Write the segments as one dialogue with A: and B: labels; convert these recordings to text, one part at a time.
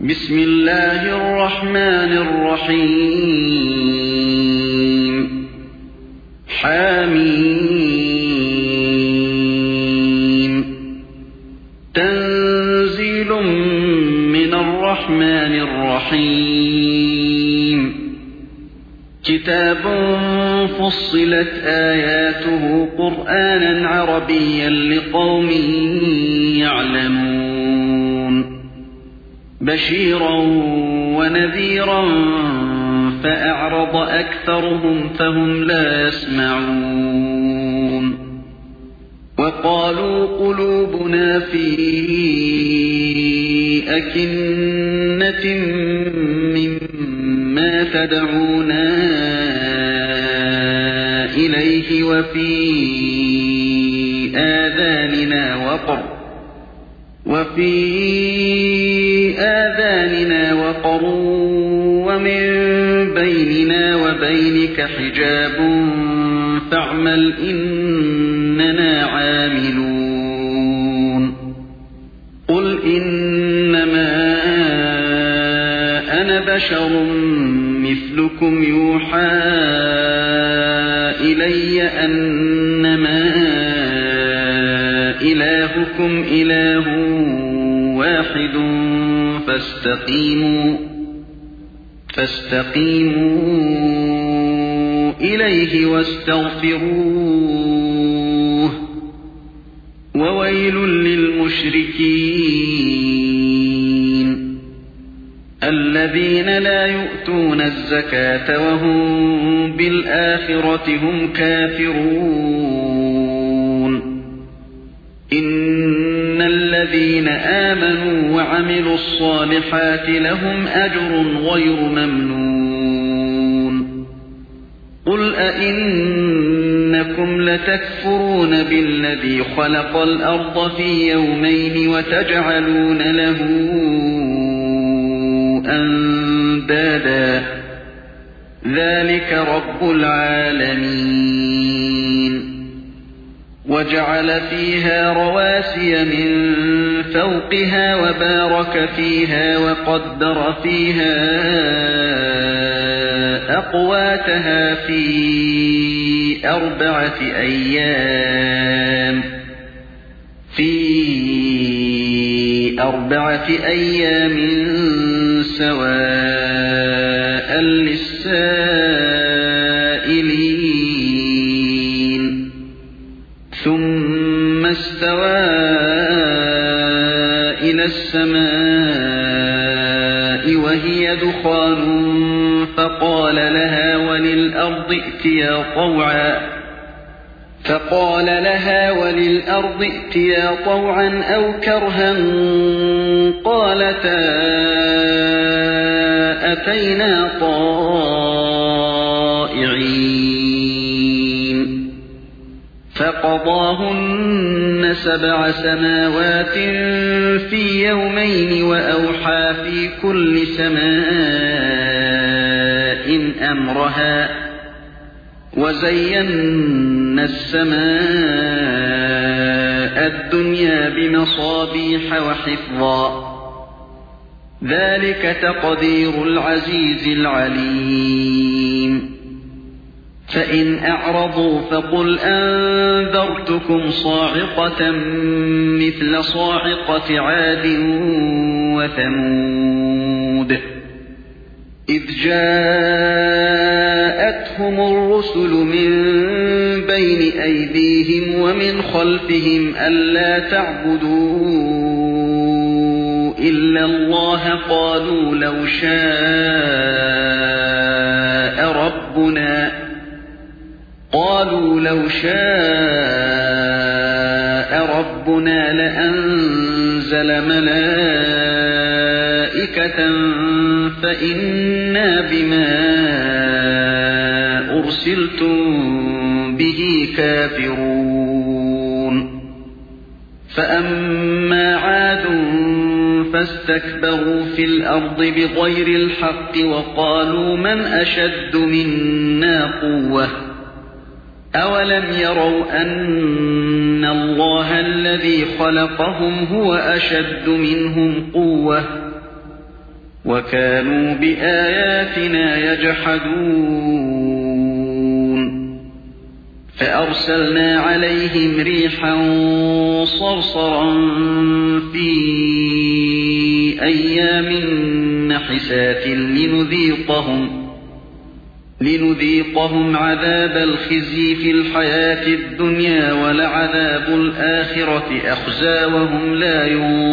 A: بسم الله الرحمن الرحيم حميم تنزيل من الرحمن الرحيم كتاب فصلت آياته قرآنا عربيا لقوم يعلمون بشيرا ونذيرا فأعرض أكثرهم فهم لا يسمعون وقالوا قلوبنا في أكنة مما تدعونا إليه وفي آذاننا وقر ومن بيننا وبينك حجاب فاعمل إننا عاملون قل إنما أنا بشر مثلكم يوحى إلي أنما إلهكم إله واحد فاستقيموا إليه واستغفروه وويل للمشركين الذين لا يؤتون الزكاة وهم بالآخرة هم كافرون إن الذين آمنوا وعملوا الصالحات لهم أجر غير ممنون قل أئنكم لتكفرون بالذي خلق الأرض في يومين وتجعلون له أندادا ذلك رب العالمين وجعل فيها رواسي من فوقها وبارك فيها وقدر فيها أقواتها في أربعة أيام سواء للسائلين ثم استوى إلى السماء وهي دخان فقال لها وللأرض ائتيا طوعا أو كرها قالتا أتينا طائعين فقضاهن 7 سماوات في يومين وأوحى في كل سماء أمرها وزينا السماء الدنيا بمصابيح وحفظا ذلك تقدير العزيز العليم فإن أعرضوا فقل أنذرتكم صاعقة مثل صاعقة عاد وثمود إذ جاءتهم الرسل من بين أيديهم ومن خلفهم ألا تعبدوا إلا الله قالوا لو شاء ربنا لأنزل ملائكة فإنا بما أرسلتم به كافرون فأما عاد فاستكبروا في الأرض بغير الحق وقالوا من أشد منا قوة أولم يروا أن الله الذي خلقهم هو أشد منهم قوة وكانوا بآياتنا يجحدون فأرسلنا عليهم ريحا صرصرا في أيام نحسات لنذيقهم عذاب الخزي في الحياة الدنيا ولعذاب الآخرة أخزى وهم لا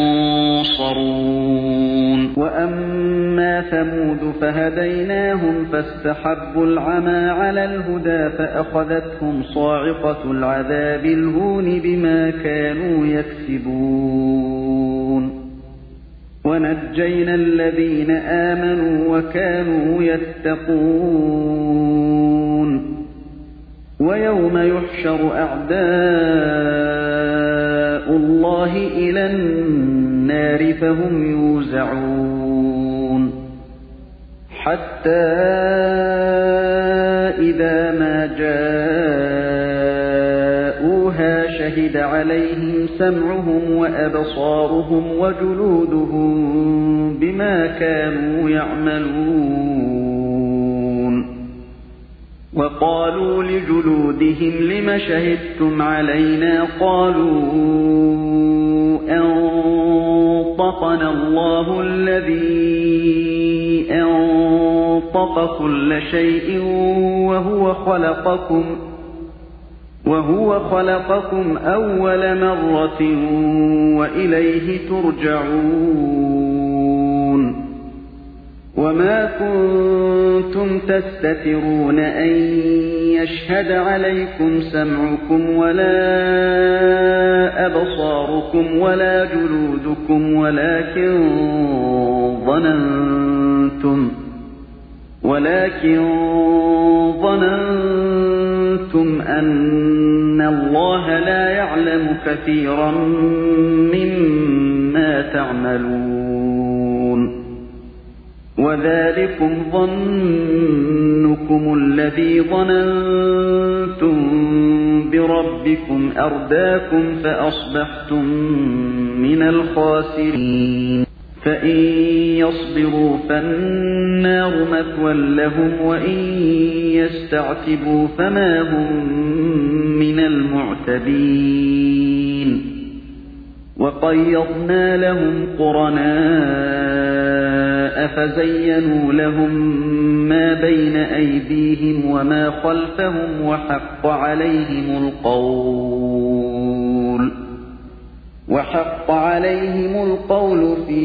A: ينصرون وأما ثمود فهديناهم فاستحبوا العمى على الهدى فأخذتهم صاعقة العذاب الهون بما كانوا يكسبون ونجينا الذين آمنوا وكانوا يتقون ويوم يحشر أعداء الله إلى النار فهم يوزعون حتى إذا ما جاءوها شهد عليهم سمعهم وأبصارهم وجلودهم بما كانوا يعملون وقالوا لجلودهم لم شهدتم علينا قالوا أنطقنا الله الذي أنطق كل شيء وهو خلقكم أول مرة وإليه ترجعون وما كنتم تستترون أن يشهد عليكم سمعكم ولا أبصاركم ولا جلودكم ولكن ظننتم أن الله لا يعلم كثيرا مما تعملون وذلكم ظنكم الذي ظننتم بربكم أرداكم فأصبحتم من الخاسرين فإن يصبروا فالنار مثوى لهم وإن يستعتبوا فما هم من المعتبين وقيضنا لهم قرناء فزينوا لهم ما بين أيديهم وما خلفهم وحق عليهم القول في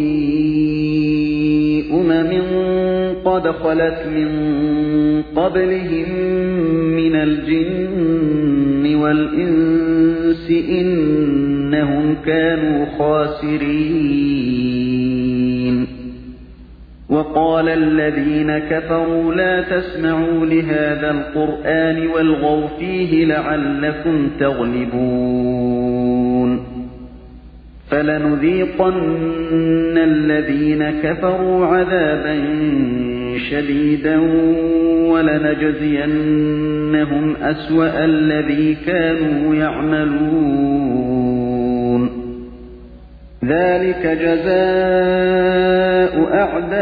A: قد خلت من قبلهم من الجن والإنس إنهم كانوا خاسرين وقال الذين كفروا لا تسمعوا لهذا القرآن والغوا فيه لعلكم تغلبون فلنذيقن الذين كفروا عذابا شديدا ولنجزينهم أسوأ الذي كانوا يعملون ذلك جزاء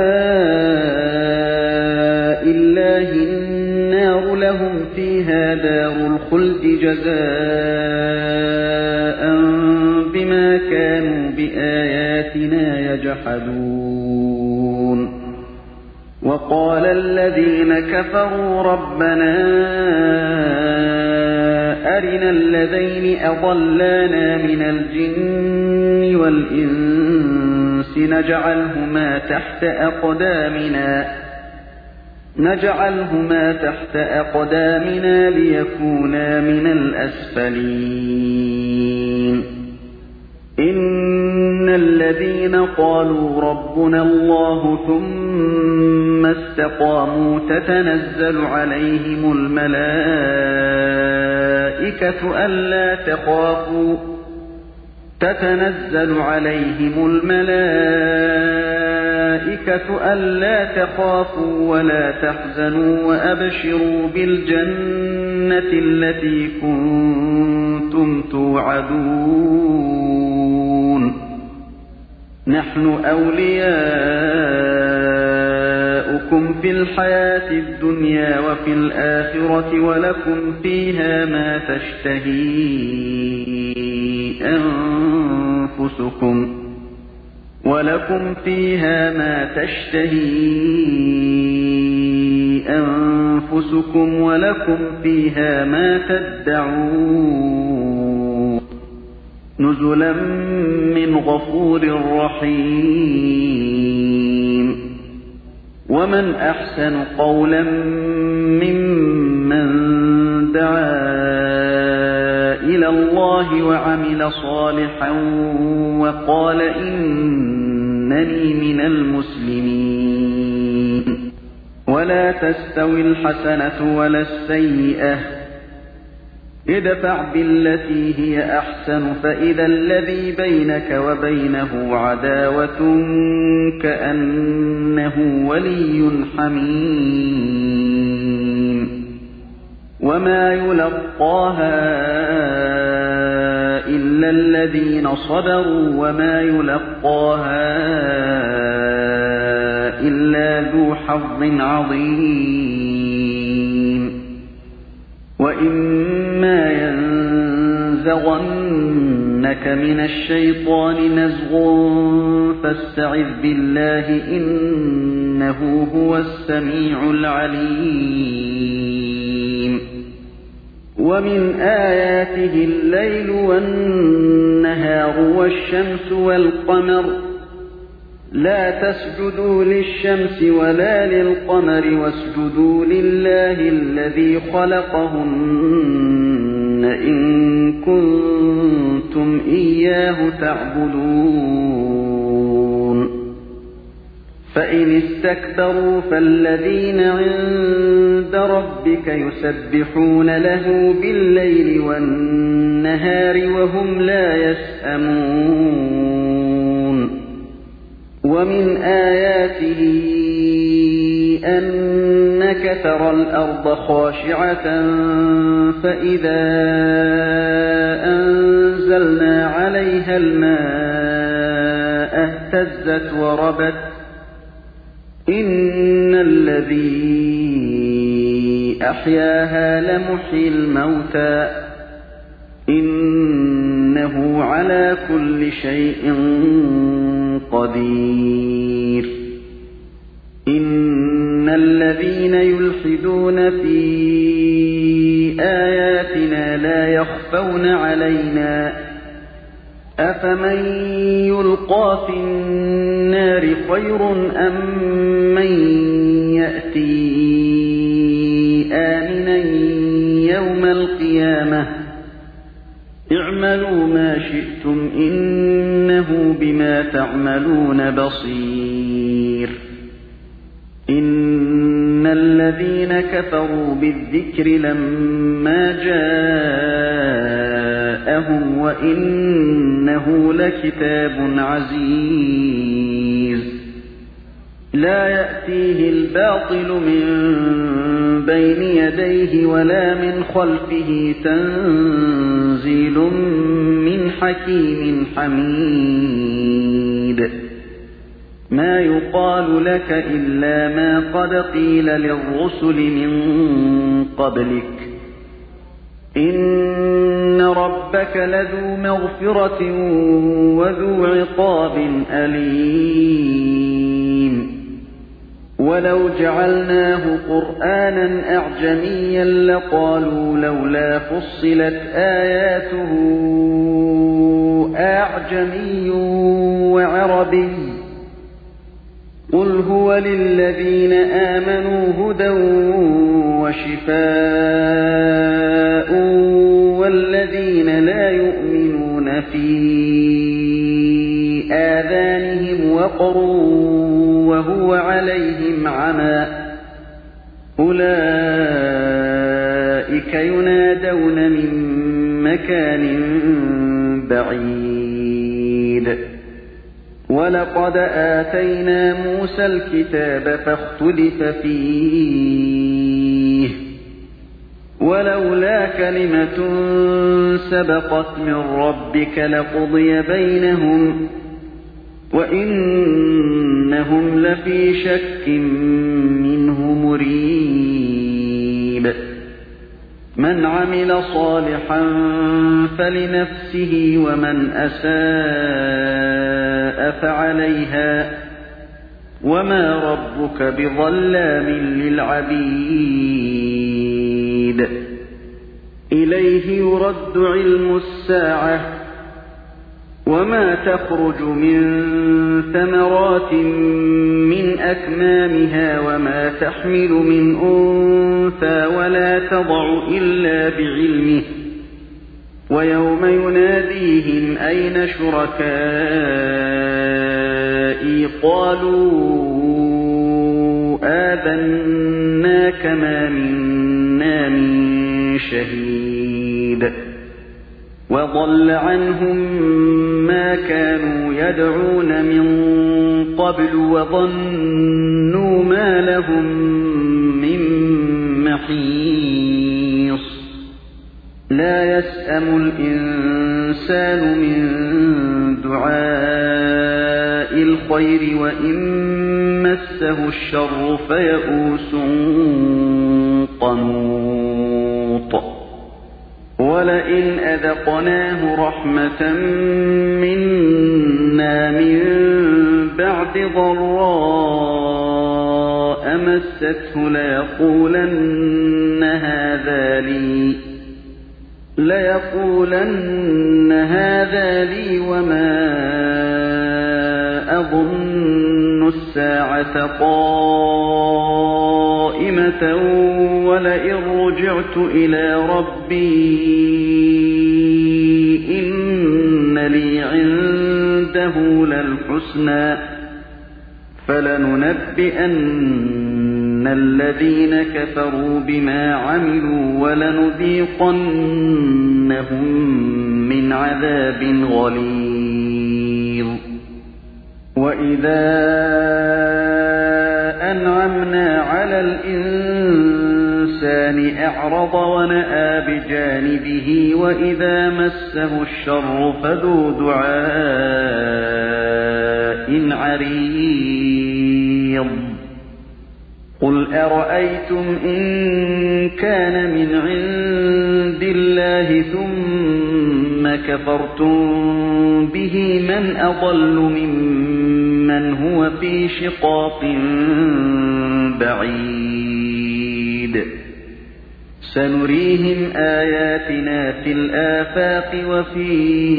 A: أعداء الله النار لهم فيها دار الخلد جزاء بما كانوا بآياتنا يجحدون وقال الذين كفروا ربنا أرنا الذين أضلانا من الجن والإنس نجعلهما تحت أقدامنا ليكونا من الأسفلين إن الذين قالوا ربنا الله ثم استقاموا تتنزل عليهم الملائكة ألا تخافوا ولا تحزنوا وأبشروا بالجنة التي كنتم توعدون نحن أولياؤكم في الحياة الدنيا وفي الآخرة ولكم فيها ما تشتهي أنفسكم ولكم فيها ما تدعون نزلا من غفور رحيم ومن أحسن قولا ممن دعا إلى الله وعمل صالحا وقال إنني من المسلمين ولا تستوي الحسنة ولا السيئة ادفع بالتي هي أحسن فإذا الذي بينك وبينه عداوة كأنه ولي حميم وما يلقاها إلا الذين صبروا وما يلقاها إلا ذو حظ عظيم وإما ينزغنك من الشيطان نزغ فاستعذ بالله إنه هو السميع العليم ومن آياته الليل والنهار والشمس والقمر لا تسجدوا للشمس ولا للقمر واسجدوا لله الذي خلقهن إن كنتم إياه تعبدون فإن استكبروا فالذين عند ربك يسبحون له بالليل والنهار وهم لا يسأمون ومن آياته أنك ترى الأرض خاشعة فإذا أنزلنا عليها الماء اهتزت وربت إن الذي أحياها لمحيي الموتى إنه على كل شيء قدير إن الذين يلحدون في آياتنا لا يخفون علينا أفمن يلقى في النار خير أم من يأتي آمنا يوم القيامة اعملوا ما شئتم إنه بما تعملون بصير إن الذين كفروا بالذكر لما جاءهم وإنه لكتاب عزيز لا يأتيه الباطل من بين يديه ولا من خلفه تنزيل من حكيم حميد ما يقال لك إلا ما قد قيل للرسل من قبلك إن ربك لذو مغفرة وذو عقاب أليم ولو جعلناه قرآنا أعجميا لقالوا لولا فصلت آياته أعجمي وعربي قل هو للذين آمنوا هدى وشفاء والذين لا يؤمنون في آذانهم وقر وهو عليهم عمى أولئك ينادون من مكان بعيد ولقد آتينا موسى الكتاب فاختلف فيه ولولا كلمة سبقت من ربك لقضي بينهم وإنهم إنهم لفي شك منه مريب من عمل صالحا فلنفسه ومن أساء فعليها وما ربك بظلام للعبيد إليه يرد علم الساعة وما تخرج من ثمرات من أكمامها وما تحمل من أنثى ولا تضع إلا بعلمه ويوم يناديهم أين شركائي قالوا آذناك ما منا من شهيد وضل عنهم ما كانوا يدعون من قبل وظنوا ما لهم من محيص لا يسأم الإنسان من دعاء الخير وإن مسه الشر فيئوس قنوط ولئن أذقناه رحمة منا من بعد ضراء مسته ليقولن هذا لي وما أظن الساعة قائمة ولئن رجعت إلى ربي إن لي عنده للحسنى فلننبئن الذين كفروا بما عملوا ولنذيقنهم من عذاب غليظ وإذا أنعمنا على الإنسان أعرض ونأى بجانبه وإذا مسه الشر فذو دعاء عريض قل أرأيتم إن كان من عند الله ثم كفرتم به من أضل ممن هو في شقاق بعيد سنريهم آياتنا في الآفاق وفي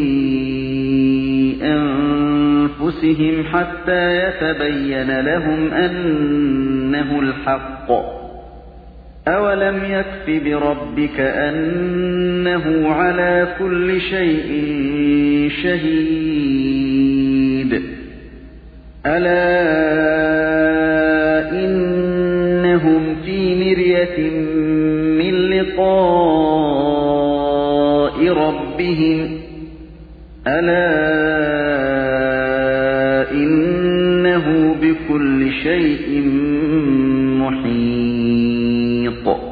A: أنفسهم حتى يتبين لهم أنه الحق أولم يكف بربك أنه على كل شيء شهيد ألا إنهم في مرية من لقاء ربهم ألا إنه بكل شيء